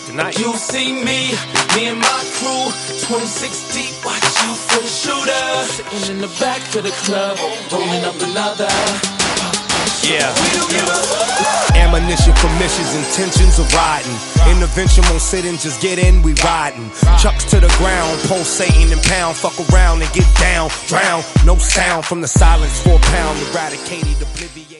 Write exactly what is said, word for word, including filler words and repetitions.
tonight. You see me, me and my crew, twenty-six deep, watch out for the shooter. Sitting in the back of the club, rolling up another. Yeah. We don't give a fuck. Ammunition for missions, intentions of riding. Intervention won't sit in, just get in, we riding. Chucks to the ground, pulsating and pound. Fuck around and get down, drown. No sound from the silence for a pound. Eradicated, obliviated.